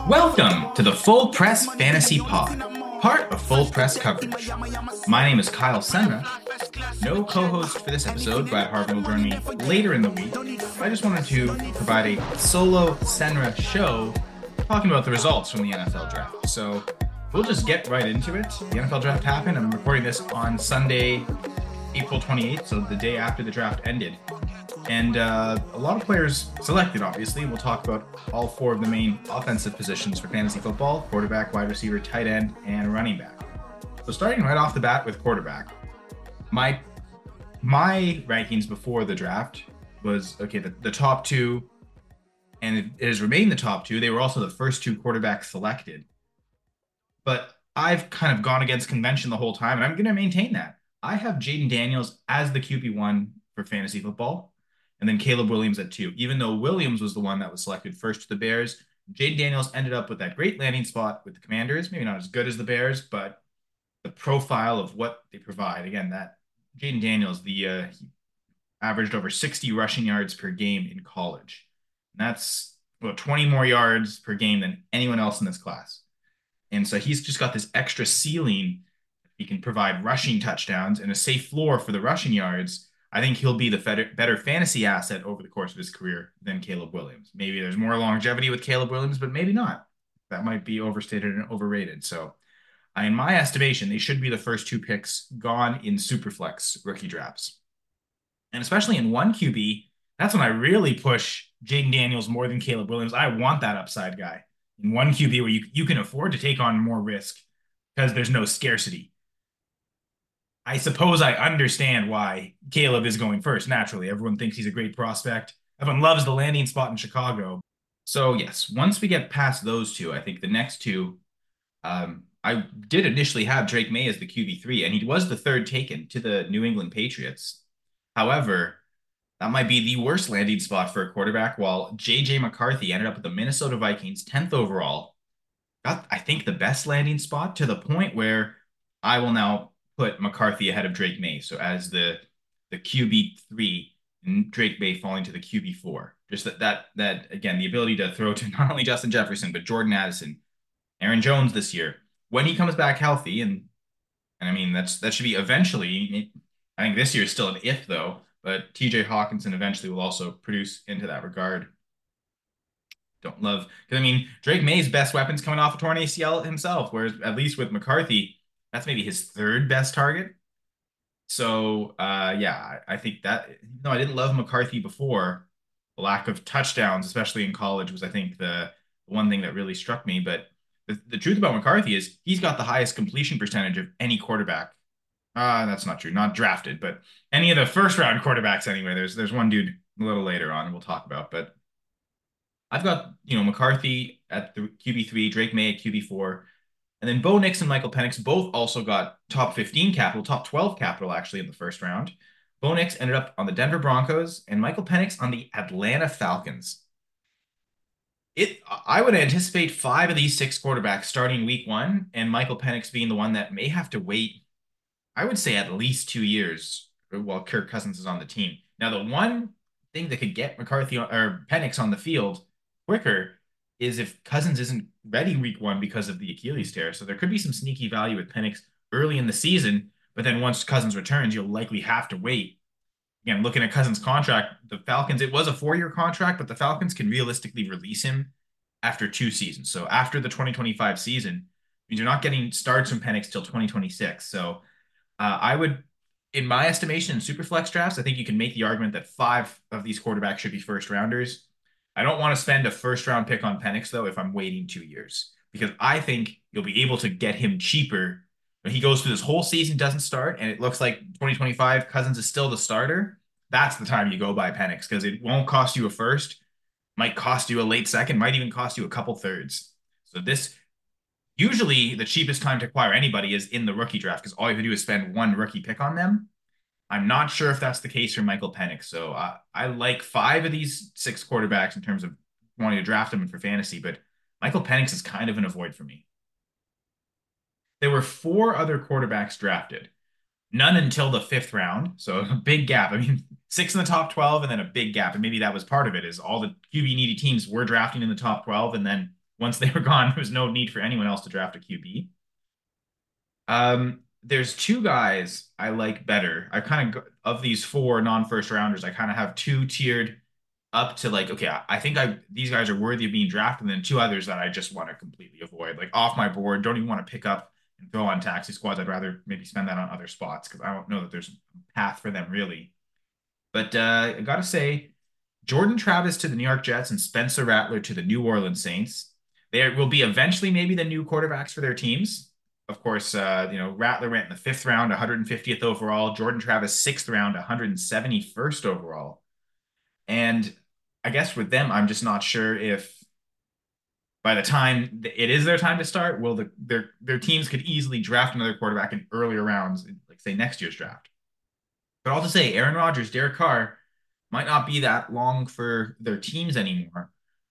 Welcome to the Full Press Fantasy Pod, part of Full Press Coverage. My name is Kyle Senra. No co-host for this episode. Brad Harvin will join me later in the week. I just wanted to provide a solo Senra show talking about the results from the NFL draft. So we'll just get right into it. The NFL draft happened. I'm recording this on Sunday, April 28th, so the day after the draft ended. And a lot of players selected, obviously. We'll talk about all four of the main offensive positions for fantasy football: quarterback, wide receiver, tight end, and running back. So starting right off the bat with quarterback, my rankings before the draft was, okay, the top two, and it has remained the top two. They were also the first two quarterbacks selected. But I've kind of gone against convention the whole time, and I'm going to maintain that. I have Jayden Daniels as the QB1 for fantasy football, and then Caleb Williams at 2. Even though Williams was the one that was selected first to the Bears, Jayden Daniels ended up with that great landing spot with the Commanders. Maybe not as good as the Bears, but the profile of what they provide. Again, that Jayden Daniels, he averaged over 60 rushing yards per game in college. And that's 20 more yards per game than anyone else in this class. And so he's just got this extra ceiling. He can provide rushing touchdowns and a safe floor for the rushing yards. I think he'll be the better fantasy asset over the course of his career than Caleb Williams. Maybe there's more longevity with Caleb Williams, but maybe not. That might be overstated and overrated. So, in my estimation, they should be the first two picks gone in Superflex rookie drafts. And especially in one QB, that's when I really push Jayden Daniels more than Caleb Williams. I want that upside guy in one QB where you can afford to take on more risk because there's no scarcity. I suppose I understand why Caleb is going first. Naturally, everyone thinks he's a great prospect. Everyone loves the landing spot in Chicago. So yes, once we get past those two, I think the next two, I did initially have Drake May as the QB3, and he was the third taken to the New England Patriots. However, that might be the worst landing spot for a quarterback, while J.J. McCarthy ended up with the Minnesota Vikings 10th overall. Got, I think, the best landing spot to the point where I will now put McCarthy ahead of Drake May. So as the QB3 and Drake May falling to the QB4. Just that again, the ability to throw to not only Justin Jefferson, but Jordan Addison, Aaron Jones this year. When he comes back healthy, and I mean that should be eventually. I think this year is still an if though, but TJ Hawkinson eventually will also produce into that regard. Don't love, because I mean Drake May's best weapons coming off a torn ACL himself, whereas at least with McCarthy, that's maybe his third best target. So yeah, I think that, no, I didn't love McCarthy before. The lack of touchdowns, especially in college, was I think the one thing that really struck me. But the truth about McCarthy is he's got the highest completion percentage of any quarterback. That's not true, not drafted, but any of the first round quarterbacks anyway. There's one dude a little later on we'll talk about, but I've got McCarthy at the QB3, Drake May at QB4. And then Bo Nix and Michael Penix both also got top 15 capital, top 12 capital actually in the first round. Bo Nix ended up on the Denver Broncos and Michael Penix on the Atlanta Falcons. I would anticipate 5 of these 6 quarterbacks starting week 1, and Michael Penix being the one that may have to wait, I would say, at least 2 years while Kirk Cousins is on the team. Now, the one thing that could get McCarthy or Penix on the field quicker is if Cousins isn't ready week 1 because of the Achilles tear. So there could be some sneaky value with Penix early in the season, but then once Cousins returns, you'll likely have to wait. Again, looking at Cousins' contract, the Falcons, it was a 4-year contract, but the Falcons can realistically release him after 2 seasons. So after the 2025 season, means you're not getting starts from Penix till 2026. So I would, in my estimation, in Superflex drafts, I think you can make the argument that 5 of these quarterbacks should be first rounders. I don't want to spend a first round pick on Penix, though, if I'm waiting 2 years, because I think you'll be able to get him cheaper. When he goes through this whole season, doesn't start, and it looks like 2025 Cousins is still the starter. That's the time you go buy Penix, because it won't cost you a first, might cost you a late second, might even cost you a couple thirds. So this, usually the cheapest time to acquire anybody is in the rookie draft, because all you have to do is spend one rookie pick on them. I'm not sure if that's the case for Michael Penix. So I like 5 of these 6 quarterbacks in terms of wanting to draft them for fantasy, but Michael Penix is kind of an avoid for me. There were 4 other quarterbacks drafted, none until the 5th round. So a big gap. I mean, 6 in the top 12 and then a big gap. And maybe that was part of it, is all the QB needy teams were drafting in the top 12. And then once they were gone, there was no need for anyone else to draft a QB. There's two guys I like better. I kind of of these four non-first rounders, I kind of have two tiered up to like, okay, I think I these guys are worthy of being drafted, and then two others that I just want to completely avoid, like off my board, don't even want to pick up and throw on taxi squads. I'd rather maybe spend that on other spots because I don't know that there's a path for them really. But I gotta say, Jordan Travis to the New York Jets and Spencer Rattler to the New Orleans Saints. They will be eventually maybe the new quarterbacks for their teams. Of course, Rattler went in the fifth round, 150th overall. Jordan Travis, sixth round, 171st overall. And I guess with them, I'm just not sure if by the time it is their time to start, will their teams could easily draft another quarterback in earlier rounds, like say next year's draft. But all to say, Aaron Rodgers, Derek Carr might not be that long for their teams anymore.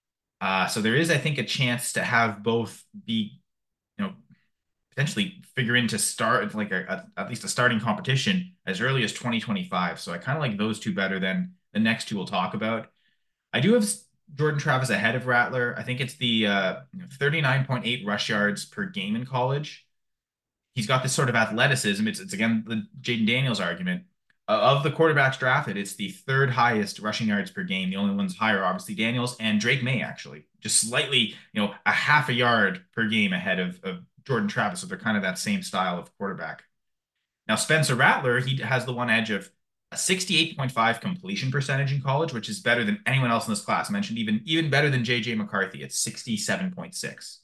So there is, I think, a chance to have both be, you know, potentially figure into start like at least a starting competition as early as 2025. So I kind of like those two better than the next two we'll talk about. I do have Jordan Travis ahead of Rattler. I think it's the 39.8 rush yards per game in college. He's got this sort of athleticism. It's again the Jaden Daniels argument. Of the quarterbacks drafted, it's the third highest rushing yards per game. The only ones higher, obviously, Daniels and Drake May, actually. Just slightly, a half a yard per game ahead of Jordan Travis. So they're kind of that same style of quarterback. Now, Spencer Rattler, he has the one edge of a 68.5 completion percentage in college, which is better than anyone else in this class. I mentioned even better than JJ McCarthy at 67.6.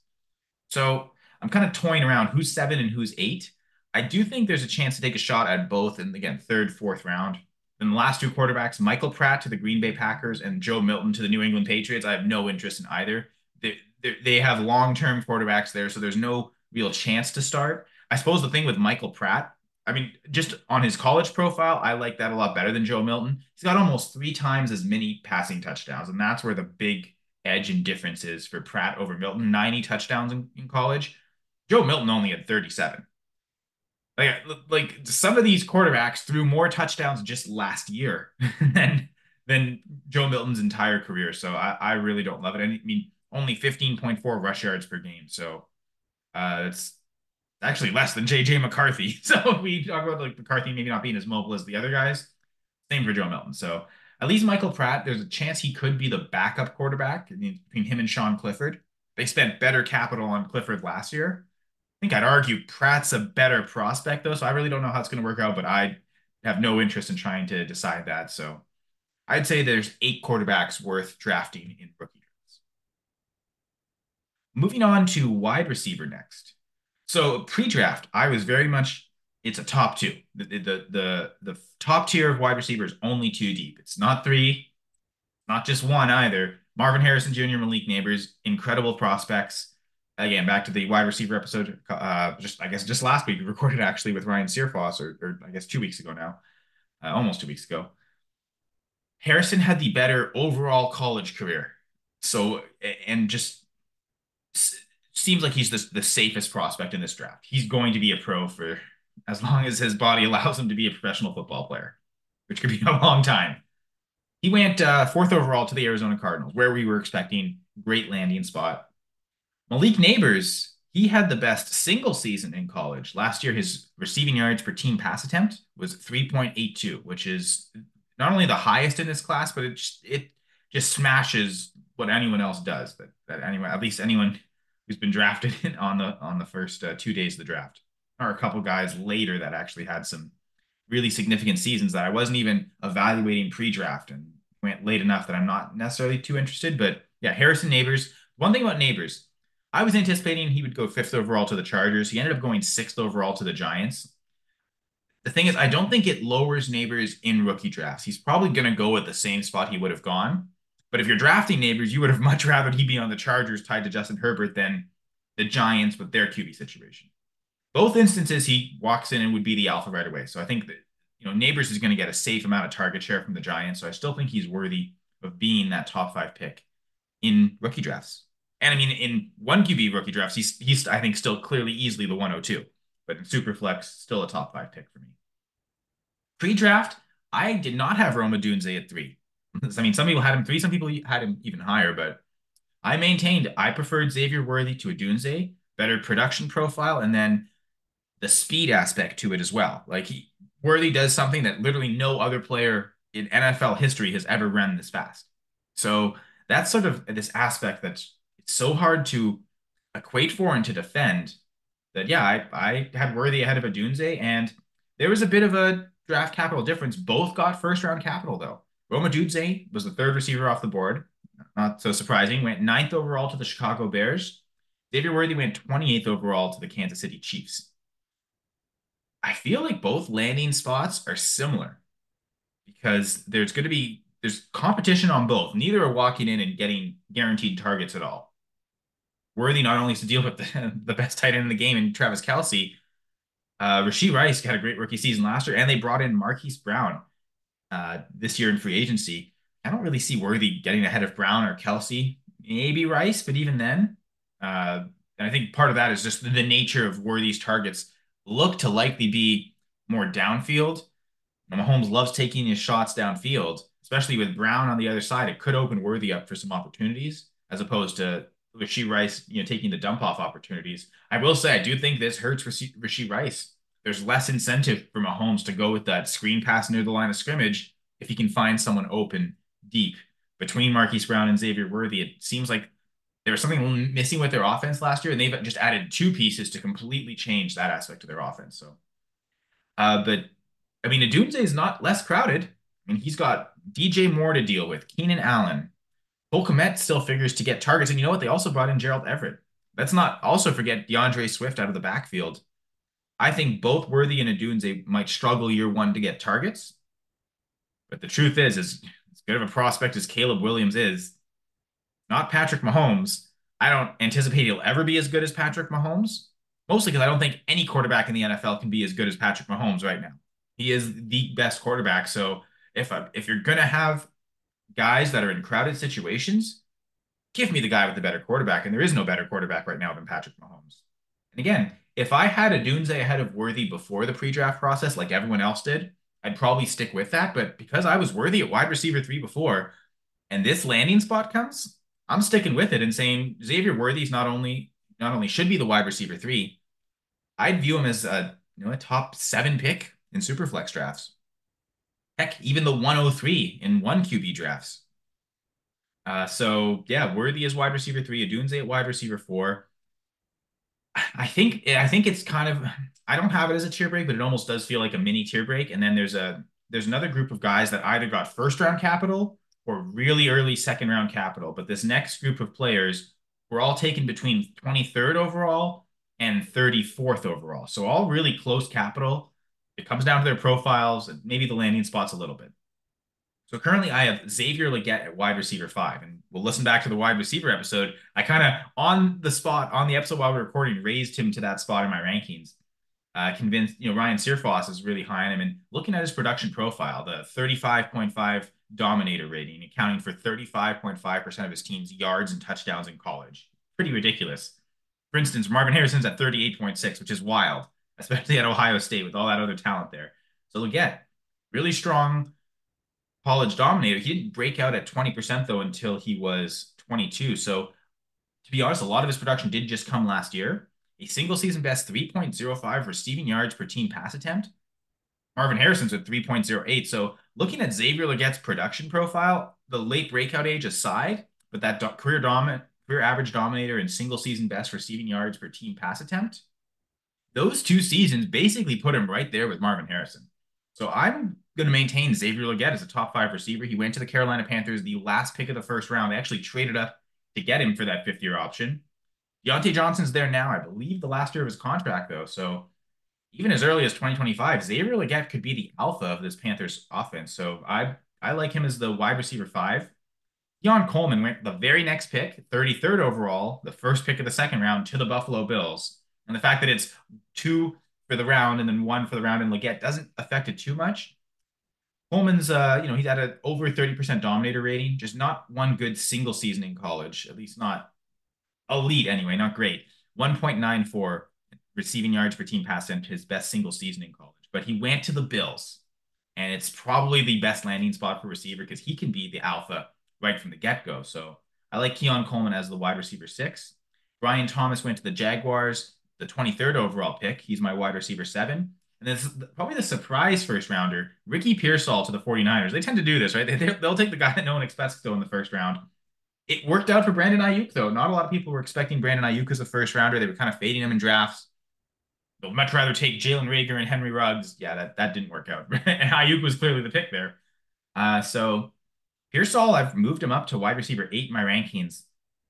So I'm kind of toying around who's seven and who's eight. I do think there's a chance to take a shot at both in, again, third, fourth round. Then the last two quarterbacks, Michael Pratt to the Green Bay Packers and Joe Milton to the New England Patriots, I have no interest in either. They have long-term quarterbacks there, so there's no real chance to start. I suppose the thing with Michael Pratt, I mean, just on his college profile, I like that a lot better than Joe Milton. He's got almost three times as many passing touchdowns, and that's where the big edge and difference is for Pratt over Milton. 90 touchdowns in college. Joe Milton only had 37. Like some of these quarterbacks threw more touchdowns just last year than Joe Milton's entire career. So I really don't love it. I mean, only 15.4 rush yards per game. So it's actually less than JJ McCarthy. So we talk about like McCarthy maybe not being as mobile as the other guys. Same for Joe Milton. So at least Michael Pratt, there's a chance he could be the backup quarterback. I mean, between him and Sean Clifford. They spent better capital on Clifford last year. I think I'd argue Pratt's a better prospect though, so I really don't know how it's going to work out, but I have no interest in trying to decide that. So I'd say there's eight quarterbacks worth drafting in rookie drafts. Moving on to wide receiver next. So pre-draft, I was very much it's a top two. The top tier of wide receivers only two deep. It's not three, not just one either. Marvin Harrison Jr., Malik Nabers, incredible prospects. Again, back to the wide receiver episode, just last week we recorded actually with Ryan Searfoss, or I guess 2 weeks ago now, almost 2 weeks ago. Harrison had the better overall college career, so and just seems like he's the safest prospect in this draft. He's going to be a pro for as long as his body allows him to be a professional football player, which could be a long time. He went fourth overall to the Arizona Cardinals, where we were expecting great landing spot. Malik Nabers, he had the best single season in college. Last year, his receiving yards per team pass attempt was 3.82, which is not only the highest in this class, but it just smashes what anyone else does. That anyone, at least anyone who's been drafted on the first 2 days of the draft, or a couple guys later that actually had some really significant seasons that I wasn't even evaluating pre-draft and went late enough that I'm not necessarily too interested. But yeah, Harrison Nabers. One thing about Nabers, I was anticipating he would go fifth overall to the Chargers. He ended up going sixth overall to the Giants. The thing is, I don't think it lowers Nabers in rookie drafts. He's probably going to go at the same spot he would have gone. But if you're drafting Nabers, you would have much rather he be on the Chargers tied to Justin Herbert than the Giants with their QB situation. Both instances, he walks in and would be the alpha right away. So I think that Nabers is going to get a safe amount of target share from the Giants. So I still think he's worthy of being that top five pick in rookie drafts. And I mean, in one QB rookie drafts, he's I think still clearly easily the 102, but in Superflex, still a top five pick for me. Pre-draft, I did not have Rome Odunze at three. I mean, some people had him three, some people had him even higher, but I maintained I preferred Xavier Worthy to Odunze, better production profile, and then the speed aspect to it as well. Worthy does something that literally no other player in NFL history has ever run this fast. So that's sort of this aspect that's it's so hard to equate for and to defend that yeah, I had Worthy ahead of Odunze, and there was a bit of a draft capital difference. Both got first round capital though. Rome Odunze was the third receiver off the board. Not so surprising. Went ninth overall to the Chicago Bears. Xavier Worthy went 28th overall to the Kansas City Chiefs. I feel like both landing spots are similar because there's competition on both. Neither are walking in and getting guaranteed targets at all. Worthy not only has to deal with the best tight end in the game in Travis Kelce, Rashee Rice had a great rookie season last year, and they brought in Marquise Brown this year in free agency. I don't really see Worthy getting ahead of Brown or Kelce, maybe Rice, but even then, and I think part of that is just the nature of Worthy's targets look to likely be more downfield. Mahomes loves taking his shots downfield, especially with Brown on the other side. It could open Worthy up for some opportunities as opposed to Rashee Rice, taking the dump off opportunities. I will say, I do think this hurts Rashee Rice. There's less incentive for Mahomes to go with that screen pass near the line of scrimmage if he can find someone open deep. Between Marquise Brown and Xavier Worthy, it seems like there was something missing with their offense last year, and they've just added two pieces to completely change that aspect of their offense. But I mean, Odunze is not less crowded. I mean, he's got DJ Moore to deal with, Keenan Allen. Cole Kmet still figures to get targets. And you know what? They also brought in Gerald Everett. Let's not also forget DeAndre Swift out of the backfield. I think both Worthy and Odunze might struggle year one to get targets. But the truth is as good of a prospect as Caleb Williams is, not Patrick Mahomes. I don't anticipate he'll ever be as good as Patrick Mahomes, mostly because I don't think any quarterback in the NFL can be as good as Patrick Mahomes right now. He is the best quarterback. So if you're gonna have guys that are in crowded situations, give me the guy with the better quarterback, and there is no better quarterback right now than Patrick Mahomes. And again, if I had Odunze ahead of Worthy before the pre-draft process, like everyone else did, I'd probably stick with that. But because I was Worthy at wide receiver 3 before, and this landing spot comes, I'm sticking with it and saying Xavier Worthy's not only should be the wide receiver 3, I'd view him as a top 7 pick in superflex drafts. Heck, even the 103 in one QB drafts. So yeah, Worthy is wide receiver 3, Odunze at wide receiver 4. I think it's kind of I don't have it as a tier break, but it almost does feel like a mini tier break. And then there's another group of guys that either got first round capital or really early second round capital. But this next group of players were all taken between 23rd overall and 34th overall. So all really close capital. It comes down to their profiles and maybe the landing spots a little bit. So currently I have Xavier Legette at wide receiver 5. And we'll listen back to the wide receiver episode. I kind of, on the spot, on the episode while we're recording, raised him to that spot in my rankings. Convinced, Ryan Searfoss is really high on him. And looking at his production profile, the 35.5 dominator rating, accounting for 35.5% of his team's yards and touchdowns in college. Pretty ridiculous. For instance, Marvin Harrison's at 38.6, which is wild, especially at Ohio State with all that other talent there. So Legette, really strong college dominator. He didn't break out at 20% though until he was 22. So to be honest, a lot of his production did just come last year. A single season best 3.05 receiving yards per team pass attempt. Marvin Harrison's at 3.08. So looking at Xavier Legette's production profile, the late breakout age aside, but that career average dominator and single season best receiving yards per team pass attempt, those 2 seasons basically put him right there with Marvin Harrison. So I'm going to maintain Xavier Legette as a top 5 receiver. He went to the Carolina Panthers, the last pick of the first round. They actually traded up to get him for that 5th-year option. Diontae Johnson's there now, I believe the last year of his contract, though. So even as early as 2025, Xavier Legette could be the alpha of this Panthers offense. So I like him as the wide receiver 5. Keon Coleman went the very next pick, 33rd overall, the first pick of the second round, to the Buffalo Bills. And the fact that it's 2 for the round and then 1 for the round in Legette doesn't affect it too much. Coleman's, he's at an over 30% dominator rating, just not one good single season in college, at least not elite anyway, not great. 1.94 receiving yards per team pass attempt, his best single season in college. But he went to the Bills, and it's probably the best landing spot for receiver because he can be the alpha right from the get-go. So I like Keon Coleman as the wide receiver 6. Brian Thomas went to the Jaguars, the 23rd overall pick. He's my wide receiver 7. And this is probably the surprise first rounder, Ricky Pearsall to the 49ers. They tend to do this, right? They'll take the guy that no one expects to go in the first round. It worked out for Brandon Ayuk, though. Not a lot of people were expecting Brandon Ayuk as a first rounder. They were kind of fading him in drafts. They'll much rather take Jalen Reagor and Henry Ruggs. Yeah, that didn't work out. And Ayuk was clearly the pick there. So Pearsall, I've moved him up to wide receiver 8 in my rankings.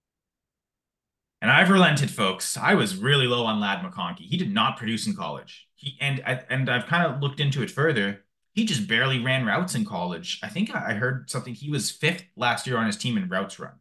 And I've relented, folks. I was really low on Ladd McConkey. He did not produce in college. And I've kind of looked into it further. He just barely ran routes in college. I think I heard something. He was 5th last year on his team in routes run.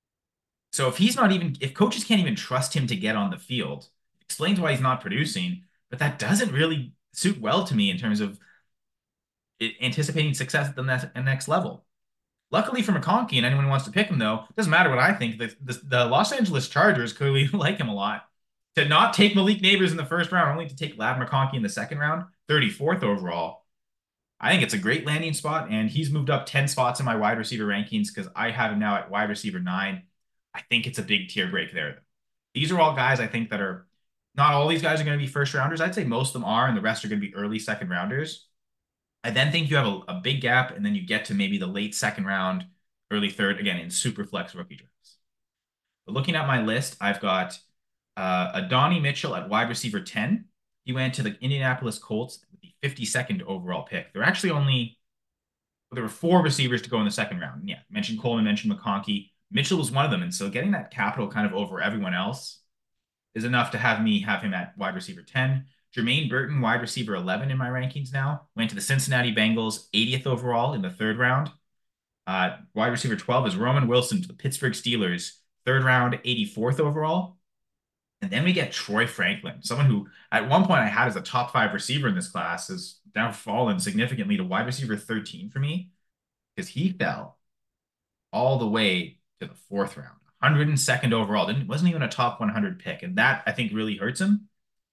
So if coaches can't even trust him to get on the field, it explains why he's not producing. But that doesn't really suit well to me in terms of anticipating success at the next level. Luckily for McConkey and anyone who wants to pick him, though, it doesn't matter what I think. The Los Angeles Chargers clearly like him a lot. To not take Malik Nabers in the first round, only to take Ladd McConkey in the second round, 34th overall. I think it's a great landing spot, and he's moved up 10 spots in my wide receiver rankings because I have him now at wide receiver 9. I think it's a big tier break there. These are all guys I think that are not all these guys are going to be first rounders. I'd say most of them are, and the rest are going to be early second rounders. I then think you have a big gap, and then you get to maybe the late second round, early third, again, in super flex rookie drafts. But looking at my list, I've got Adonai Mitchell at wide receiver 10. He went to the Indianapolis Colts with the 52nd overall pick. There were 4 receivers to go in the second round. And yeah, mentioned Coleman, mentioned McConkey. Mitchell was one of them. And so getting that capital kind of over everyone else is enough to have him at wide receiver 10. Jermaine Burton, wide receiver 11 in my rankings now, went to the Cincinnati Bengals, 80th overall in the third round. Wide receiver 12 is Roman Wilson to the Pittsburgh Steelers, third round, 84th overall. And then we get Troy Franklin, someone who at one point I had as a top 5 receiver in this class, has now fallen significantly to wide receiver 13 for me because he fell all the way to the 4th round, 102nd overall. Wasn't even a top 100 pick. And that, I think, really hurts him.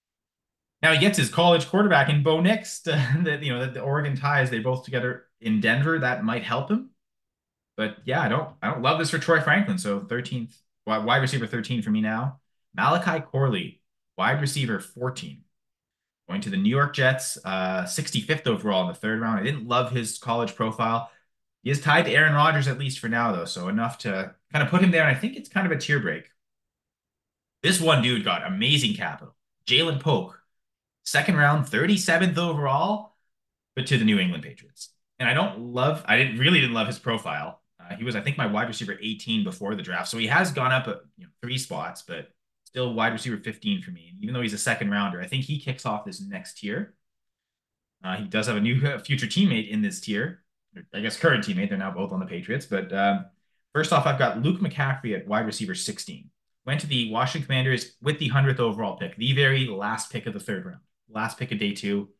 Now he gets his college quarterback in Bo Nix, the Oregon ties. They're both together in Denver. That might help him. But yeah, I don't love this for Troy Franklin. So 13th, wide receiver 13 for me now. Malachi Corley, wide receiver 14. Going to the New York Jets, 65th overall in the third round. I didn't love his college profile. He is tied to Aaron Rodgers, at least for now, though. So enough to kind of put him there. And I think it's kind of a tier break. This one dude got amazing capital. Jalen Polk, second round, 37th overall, but to the New England Patriots. And I didn't love his profile. He was, I think, my wide receiver 18 before the draft. So he has gone up 3 spots, but still wide receiver 15 for me. And even though he's a second rounder, I think he kicks off this next tier. He does have a new future teammate in this tier. I guess current teammate. They're now both on the Patriots. But first off, I've got Luke McCaffrey at wide receiver 16. Went to the Washington Commanders with the 100th overall pick, the very last pick of the third round, last pick of day 2.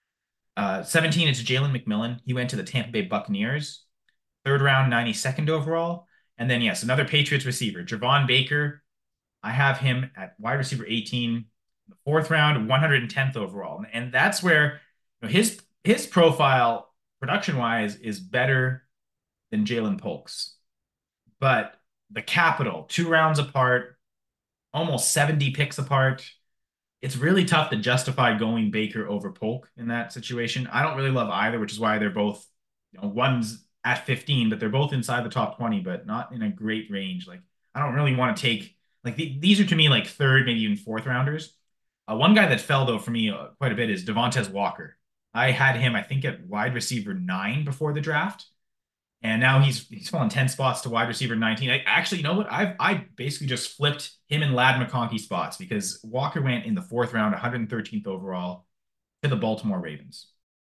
17 is Jalen McMillan. He went to the Tampa Bay Buccaneers, third round, 92nd overall. And then, yes, another Patriots receiver, Javon Baker. I have him at wide receiver 18, the 4th round, 110th overall. And that's where his profile, production-wise, is better than Jalen Polk's. But the capital, 2 rounds apart, almost 70 picks apart. It's really tough to justify going Baker over Polk in that situation. I don't really love either, which is why they're both, one's at 15, but they're both inside the top 20, but not in a great range. Like, I don't really want to take, these are to me like 3rd, maybe even 4th rounders. One guy that fell, though, for me quite a bit is Devontae Walker. I had him, I think, at wide receiver 9 before the draft. And now he's fallen 10 spots to wide receiver 19. Actually, you know what? I basically just flipped him and Ladd McConkey spots because Walker went in the 4th round, 113th overall to the Baltimore Ravens.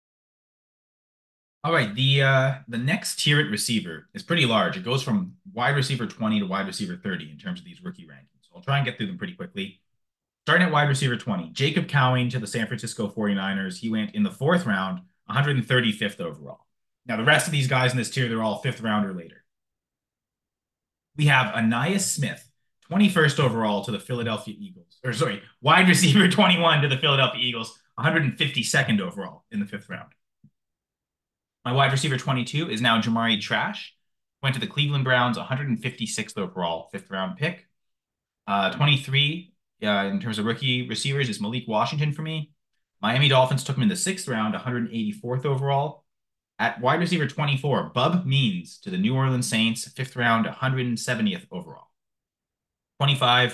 All right, the next tier at receiver is pretty large. It goes from wide receiver 20 to wide receiver 30 in terms of these rookie rankings. So I'll try and get through them pretty quickly. Starting at wide receiver 20, Jacob Cowing to the San Francisco 49ers. He went in the 4th round, 135th overall. Now, the rest of these guys in this tier, they're all 5th round or later. We have Ainias Smith, 21st overall to the Philadelphia Eagles. Or sorry, wide receiver 21 to the Philadelphia Eagles, 152nd overall in the 5th round. My wide receiver 22 is now Jamari Trash. Went to the Cleveland Browns, 156th overall, fifth round pick. 23 in terms of rookie receivers is Malik Washington for me. Miami Dolphins took him in the sixth round, 184th overall. At wide receiver 24, Bub Means to the New Orleans Saints, fifth round, 170th overall. 25,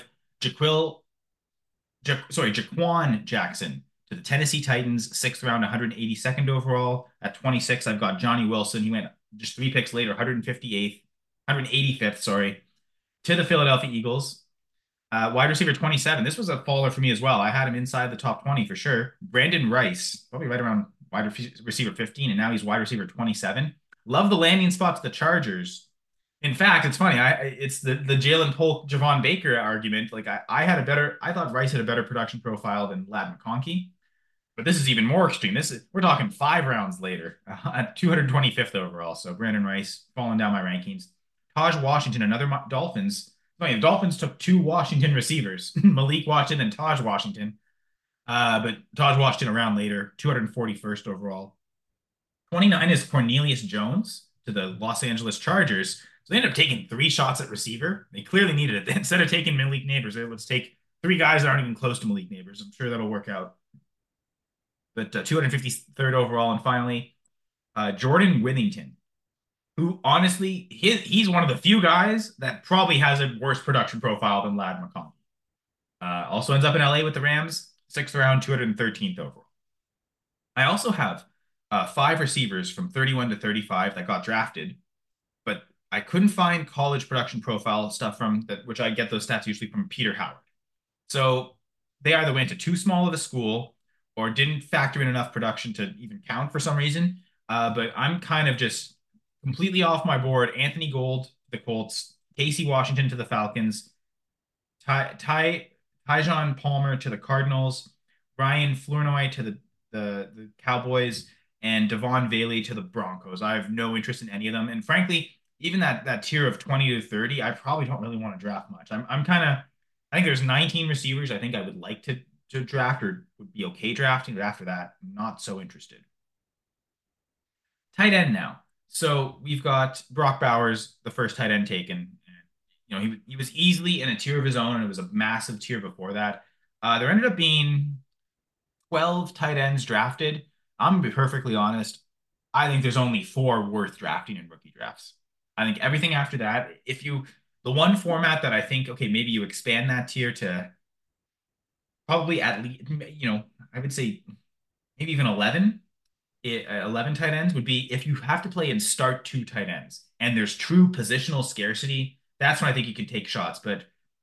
Jaquan Jackson to the Tennessee Titans, sixth round, 182nd overall. At 26, I've got Johnny Wilson. He went just three picks later, 158th, 185th, sorry, to the Philadelphia Eagles. Wide receiver 27. This was a faller for me as well. I had him inside the top 20 for sure. Brandon Rice, probably right around wide receiver 15, and now he's wide receiver 27. Love the landing spot to the Chargers. In fact, it's funny. It's the Jalen Polk, Javon Baker argument. Like I thought Rice had a better production profile than Ladd McConkey, but this is even more extreme. We're talking 5 rounds later at 225th overall. So Brandon Rice falling down my rankings. Taj Washington, another Dolphins. Funny, the Dolphins took two Washington receivers, Malik Washington and Taj Washington. But Taj Washington around later, 241st overall. 29 is Cornelius Jones to the Los Angeles Chargers. So they ended up taking 3 shots at receiver. They clearly needed it. Instead of taking Malik Neighbors, let's take 3 guys that aren't even close to Malik Neighbors. I'm sure that'll work out. But 253rd overall. And finally, Jordan Withington, who honestly, he's one of the few guys that probably has a worse production profile than Ladd McConkey. Also ends up in LA with the Rams, sixth round, 213th overall. I also have 5 receivers from 31 to 35 that got drafted, but I couldn't find college production profile stuff from that, which I get those stats usually from Peter Howard. So they either went to too small of a school or didn't factor in enough production to even count for some reason. But I'm kind of just completely off my board. Anthony Gould, the Colts, Casey Washington to the Falcons, Tyjon Palmer to the Cardinals, Brian Flournoy to the Cowboys, and Devon Bailey to the Broncos. I have no interest in any of them. And frankly, even that tier of 20 to 30, I probably don't really want to draft much. I'm kind of I think there's 19 receivers I think I would like to draft or would be okay drafting, but after that, I'm not so interested. Tight end now. So we've got Brock Bowers, the first tight end taken. He was easily in a tier of his own, and it was a massive tier before that. There ended up being 12 tight ends drafted. I'm gonna be perfectly honest. I think there's only 4 worth drafting in rookie drafts. I think everything after that, the one format that I think, okay, maybe you expand that tier to probably at least, I would say maybe even 11 tight ends would be if you have to play and start 2 tight ends and there's true positional scarcity. That's when I think you can take shots. But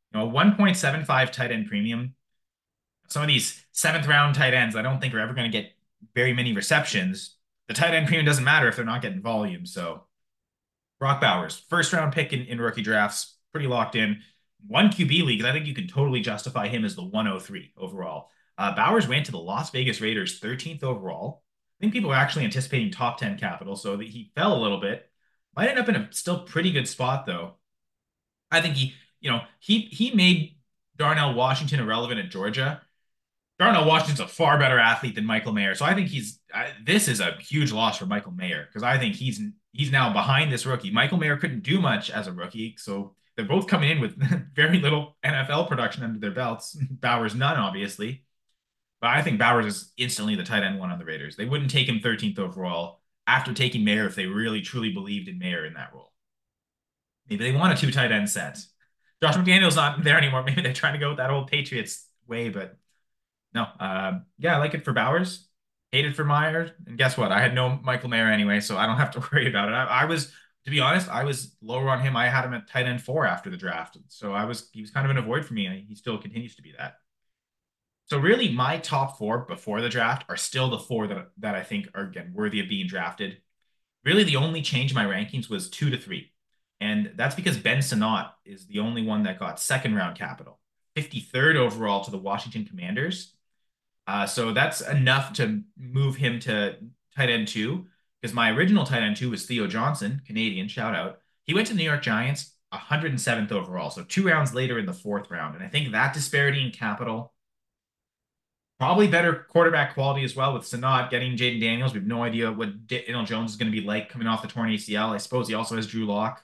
1.75 tight end premium, some of these seventh round tight ends, I don't think are ever going to get very many receptions. The tight end premium doesn't matter if they're not getting volume. So Brock Bowers, first round pick in rookie drafts, pretty locked in. One QB leagues, I think you can totally justify him as the 103 overall. Bowers went to the Las Vegas Raiders 13th overall. I think people are actually anticipating top 10 capital, so that he fell a little bit. Might end up in a still pretty good spot though. I think he made Darnell Washington irrelevant at Georgia. Darnell Washington's a far better athlete than Michael Mayer, so I think this is a huge loss for Michael Mayer because I think he's now behind this rookie. Michael Mayer couldn't do much as a rookie, so they're both coming in with very little NFL production under their belts. Bowers none, obviously, but I think Bowers is instantly the tight end one on the Raiders. They wouldn't take him 13th overall after taking Mayer if they really truly believed in Mayer in that role. Maybe they want a 2 tight end set. Josh McDaniel's not there anymore. Maybe they're trying to go with that old Patriots way, but no. Yeah, I like it for Bowers. Hated for Meyer. And guess what? I had no Michael Mayer anyway, so I don't have to worry about it. To be honest, I was lower on him. I had him at tight end 4 after the draft. So he was kind of an avoid for me. He still continues to be that. So really, my top 4 before the draft are still the 4 that I think are, again, worthy of being drafted. Really, the only change in my rankings was 2 to 3. And that's because Ben Sinnott is the only one that got second round capital, 53rd overall to the Washington Commanders. So that's enough to move him to tight end 2, because my original tight end 2 was Theo Johnson, Canadian, shout out. He went to the New York Giants, 107th overall, so 2 rounds later in the 4th round. And I think that disparity in capital, probably better quarterback quality as well with Sinnott getting Jaden Daniels. We have no idea what Daniel Jones is going to be like coming off the torn ACL. I suppose he also has Drew Lock.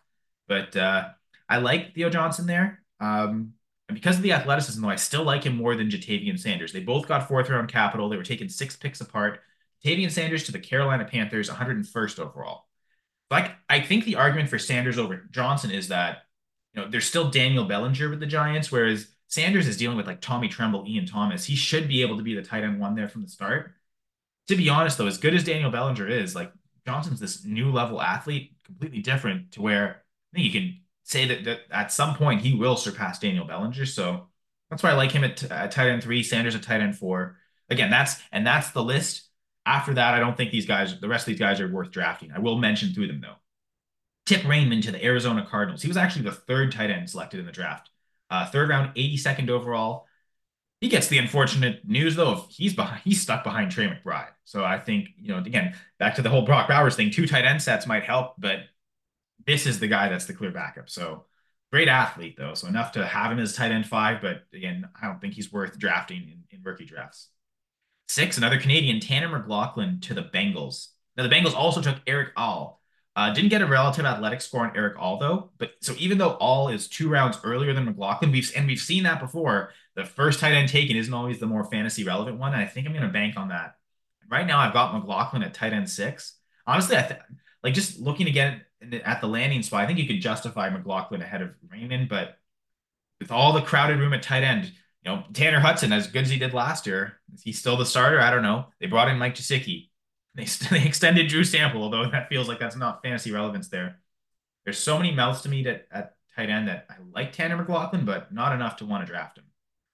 But I like Theo Johnson there. And because of the athleticism, though, I still like him more than Jatavian Sanders. They both got fourth round capital. They were taken 6 picks apart. Jatavian Sanders to the Carolina Panthers, 101st overall. Like, I think the argument for Sanders over Johnson is that, there's still Daniel Bellinger with the Giants, whereas Sanders is dealing with like Tommy Tremble, Ian Thomas. He should be able to be the tight end one there from the start. To be honest, though, as good as Daniel Bellinger is, like Johnson's this new level athlete, completely different to where I think you can say that at some point he will surpass Daniel Bellinger. So that's why I like him at tight end 3, Sanders at tight end 4. Again, that's the list. After that, I don't think the rest of these guys are worth drafting. I will mention through them though. Tip Rainman to the Arizona Cardinals. He was actually the third tight end selected in the draft. Third round, 82nd overall. He gets the unfortunate news though of he's stuck behind Trey McBride. So I think, again, back to the whole Brock Bowers thing, 2 tight end sets might help, but this is the guy that's the clear backup. So great athlete though. So enough to have him as tight end 5, but again, I don't think he's worth drafting in rookie drafts. 6, another Canadian, Tanner McLaughlin to the Bengals. Now, the Bengals also took Eric All. Didn't get a relative athletic score on Eric All, though. But so even though All is 2 rounds earlier than McLaughlin, we've seen that before. The first tight end taken isn't always the more fantasy relevant one. And I think I'm going to bank on that. Right now, I've got McLaughlin at tight end 6. Honestly, like just looking again at the landing spot, I think you could justify McLaughlin ahead of Raymond, but with all the crowded room at tight end, Tanner Hudson, as good as he did last year, is he still the starter? I don't know. They brought in Mike Gesicki. They extended Drew Sample, although that feels like that's not fantasy relevance there. There's so many mouths to meet at tight end that I like Tanner McLaughlin, but not enough to want to draft him.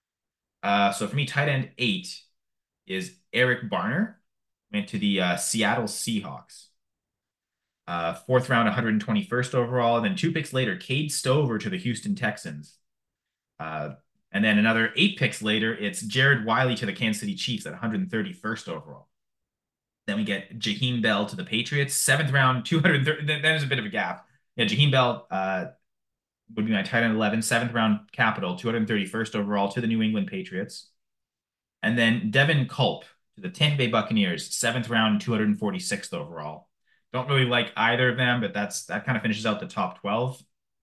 So for me, tight end 8 is Eric Barner. Went to the Seattle Seahawks. Fourth round, 121st overall. And then 2 picks later, Cade Stover to the Houston Texans. And then another 8 picks later, it's Jared Wiley to the Kansas City Chiefs at 131st overall. Then we get Jaheim Bell to the Patriots, 7th round, 230. Then there's a bit of a gap. Yeah, Jaheim Bell would be my tight end 11, 7th round capital, 231st overall to the New England Patriots. And then Devin Culp to the Tampa Bay Buccaneers, 7th round, 246th overall. Don't really like either of them, but that kind of finishes out the top 12.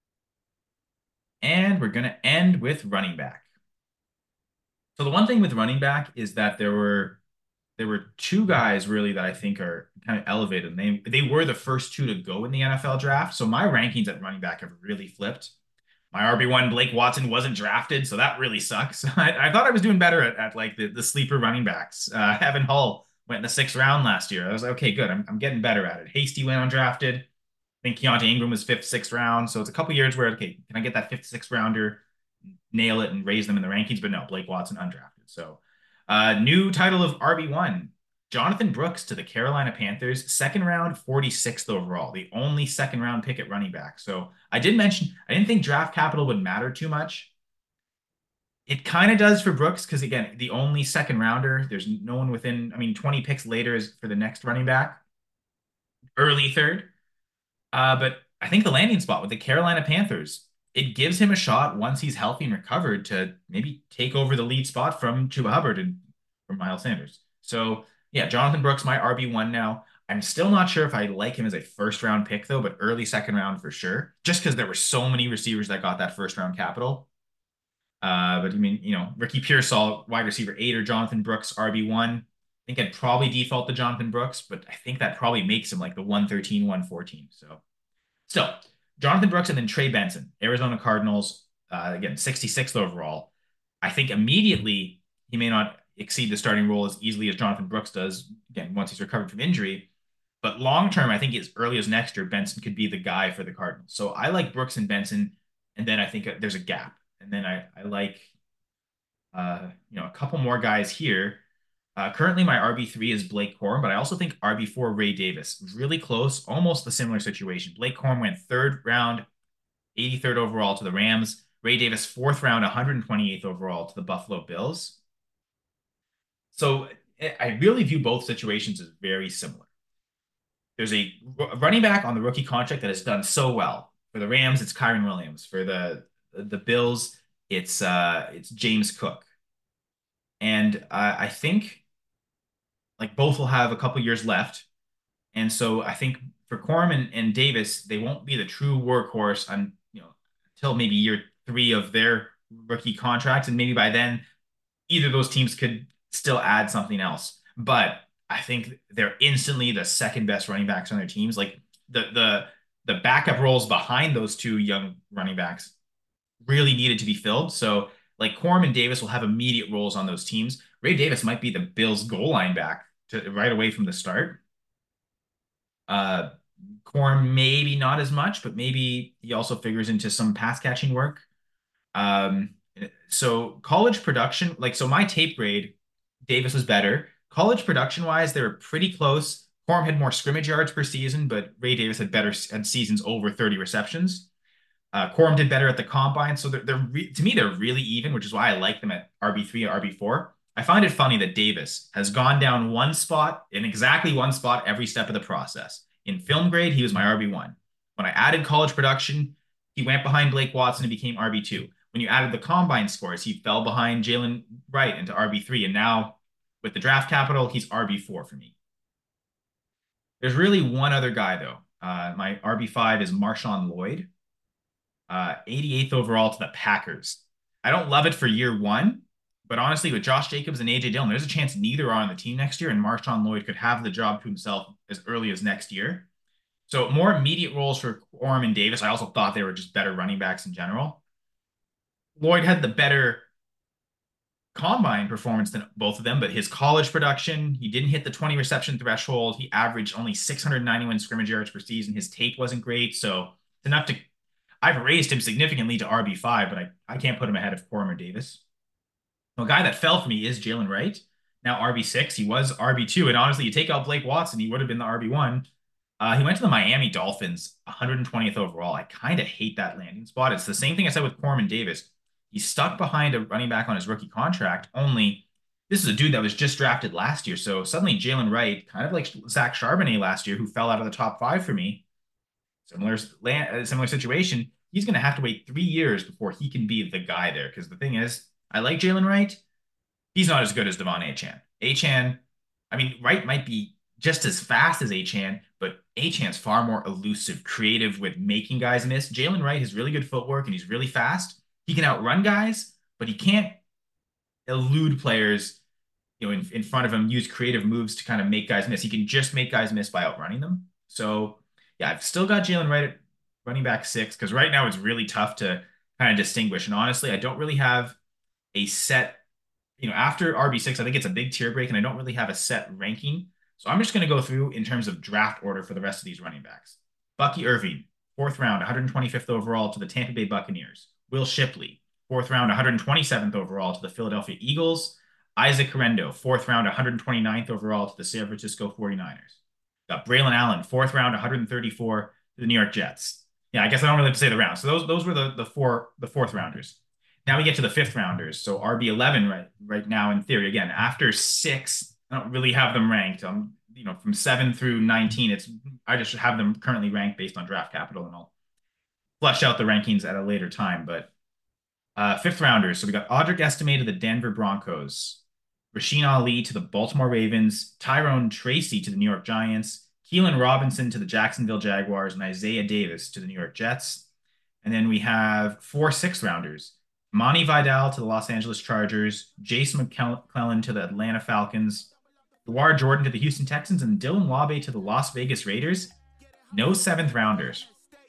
And we're going to end with running back. So the one thing with running back is that there were 2 guys really that I think are kind of elevated. They were the first 2 to go in the NFL draft. So my rankings at running back have really flipped. My RB1, Blake Watson, wasn't drafted, so that really sucks. I thought I was doing better at like the sleeper running backs. Evan Hull went in the 6th round last year. I was like, okay, good. I'm getting better at it. Hasty went undrafted. I think Keontae Ingram was 5th, 6th round. So it's a couple years where, okay, can I get that 5th, 6th rounder, nail it, and raise them in the rankings? But no, Blake Watson undrafted. So new title of RB1, Jonathan Brooks to the Carolina Panthers, 2nd round, 46th overall, the only 2nd round pick at running back. So I did mention, I didn't think draft capital would matter too much. It kind of does for Brooks because, again, the only 2nd rounder, there's no one within, 20 picks later is for the next running back, early 3rd. But I think the landing spot with the Carolina Panthers, it gives him a shot once he's healthy and recovered to maybe take over the lead spot from Chuba Hubbard and from Miles Sanders. So yeah, Jonathan Brooks, my RB1 now. I'm still not sure if I like him as a 1st round pick though, but early 2nd round for sure. Just because there were so many receivers that got that 1st round capital. But Ricky Pearsall, wide receiver 8, or Jonathan Brooks, RB1. I think I'd probably default to Jonathan Brooks, but I think that probably makes him like the 113, 114. So still, Jonathan Brooks and then Trey Benson, Arizona Cardinals, again, 66th overall. I think immediately he may not exceed the starting role as easily as Jonathan Brooks does, again, once he's recovered from injury. But long term, I think as early as next year, Benson could be the guy for the Cardinals. So I like Brooks and Benson, and then I think there's a gap. And then I like, a couple more guys here. Currently, my RB3 is Blake Corum, but I also think RB4 Ray Davis. Really close, almost a similar situation. Blake Corum went 3rd round, 83rd overall to the Rams. Ray Davis, 4th round, 128th overall to the Buffalo Bills. So I really view both situations as very similar. There's a running back on the rookie contract that has done so well. For the Rams, it's Kyren Williams. For the Bills, it's James Cook. And I think like both will have a couple years left. And so I think for Corum and Davis, they won't be the true workhorse until maybe year 3 of their rookie contracts, and maybe by then either of those teams could still add something else. But I think they're instantly the second best running backs on their teams. Like the backup roles behind those two young running backs really needed to be filled. So like Corum and Davis will have immediate roles on those teams. Ray Davis might be the Bills goal line back right away from the start. Uh, Corum maybe not as much, but maybe he also figures into some pass catching work. Um, so college production, so my tape grade, Davis was better. College production wise, they were pretty close. Corum had more scrimmage yards per season, but Ray Davis had seasons over 30 receptions. Corum did better at the combine, so to me they're really even, which is why I like them at RB3 or RB4. I find it funny that Davis has gone down one spot in exactly one spot every step of the process. In film grade, he was my RB1. When I added college production, he went behind Blake Watson and became RB2. When you added the combine scores, he fell behind Jalen Wright into RB3, and now with the draft capital, he's RB4 for me. There's really one other guy though. My RB5 is Marshawn Lloyd. 88th overall to the Packers. I don't love it for year 1, but honestly, with Josh Jacobs and AJ Dillon, there's a chance neither are on the team next year, and Marshawn Lloyd could have the job to himself as early as next year. So more immediate roles for Corum and Davis. I also thought they were just better running backs in general. Lloyd had the better combine performance than both of them, but his college production, he didn't hit the 20 reception threshold. He averaged only 691 scrimmage yards per season. His tape wasn't great, so it's enough to I've raised him significantly to RB5, but I can't put him ahead of Corum or Davis. A guy that fell for me is Jalen Wright. Now RB6, he was RB2, and honestly, you take out Blake Watson, he would have been the RB1. He went to the Miami Dolphins, 120th overall. I kind of hate that landing spot. It's the same thing I said with Corum and Davis. He's stuck behind a running back on his rookie contract, only this is a dude that was just drafted last year. So suddenly Jalen Wright, kind of like Zach Charbonnet last year, who fell out of the top 5 for me, similar situation. He's going to have to wait 3 years before he can be the guy there. Because the thing is, I like Jalen Wright. He's not as good as Devon Achane. Achane, I mean, Wright might be just as fast as Achane, but Achane's far more elusive, creative with making guys miss. Jalen Wright has really good footwork and he's really fast. He can outrun guys, but he can't elude players, in front of him, use creative moves to kind of make guys miss. He can just make guys miss by outrunning them. So yeah, I've still got Jalen Wright at running back 6 because right now it's really tough to kind of distinguish. And honestly, I don't really have a set, after RB6, I think it's a big tier break and I don't really have a set ranking. So I'm just going to go through in terms of draft order for the rest of these running backs. Bucky Irving, 4th round, 125th overall to the Tampa Bay Buccaneers. Will Shipley, 4th round, 127th overall to the Philadelphia Eagles. Isaac Correndo, 4th round, 129th overall to the San Francisco 49ers. Got Braylon Allen, 4th round, 134 to the New York Jets. Yeah, I guess I don't really have to say the round. So those were the 4th rounders. Now we get to the 5th rounders. So RB11 right now in theory. Again, after 6, I don't really have them ranked. From 7 through 19, I just have them currently ranked based on draft capital, and I'll flesh out the rankings at a later time. But 5th rounders. So we got Audric Estime to the Denver Broncos, Rasheen Ali to the Baltimore Ravens, Tyrone Tracy to the New York Giants, Keelan Robinson to the Jacksonville Jaguars, and Isaiah Davis to the New York Jets. And then we have 4 6th rounders. Monty Vidal to the Los Angeles Chargers, Jason McClellan to the Atlanta Falcons, Dewar Jordan to the Houston Texans, and Dylan Wabe to the Las Vegas Raiders. No 7th rounders.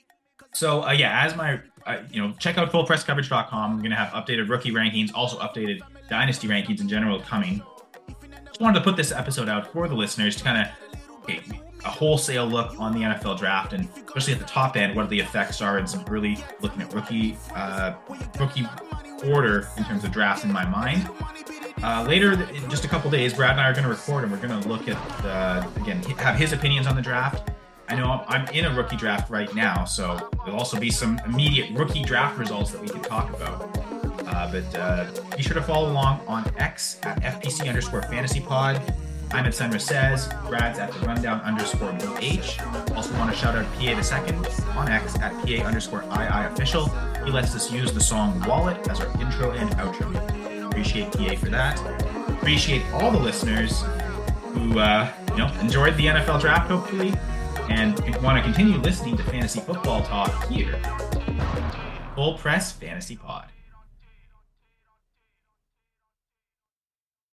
So as my, check out fullpresscoverage.com. I'm going to have updated rookie rankings, also updated dynasty rankings in general coming. Just wanted to put this episode out for the listeners to kind of get a wholesale look on the NFL draft, and especially at the top end, what the effects are, and some early looking at rookie order in terms of drafts in my mind. Later, in just a couple days, Brad and I are going to record, and we're going to look at, have his opinions on the draft. I know I'm in a rookie draft right now, so there'll also be some immediate rookie draft results that we can talk about. But be sure to follow along on X at FPC_FantasyPod. I'm at Senra Says. Brad's at the Rundown_BH. Also want to shout out PA the Second on X at PA_II official. He lets us use the song Wallet as our intro and outro. Appreciate PA for that. Appreciate all the listeners who enjoyed the NFL draft, hopefully. and want to continue listening to fantasy football talk here, Full Press Fantasy Pod.